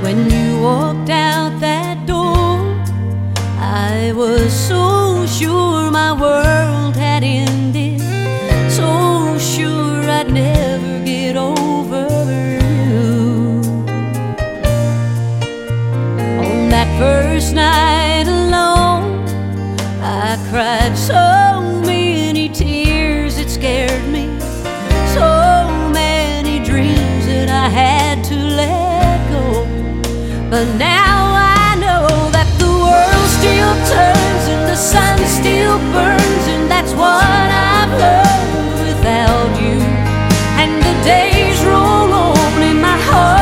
When you walked out that door, I was so sure my world had ended, so sure I'd never get over you. On that first night alone, I cried so many tears it scared me, so many dreams that I had to let go. But now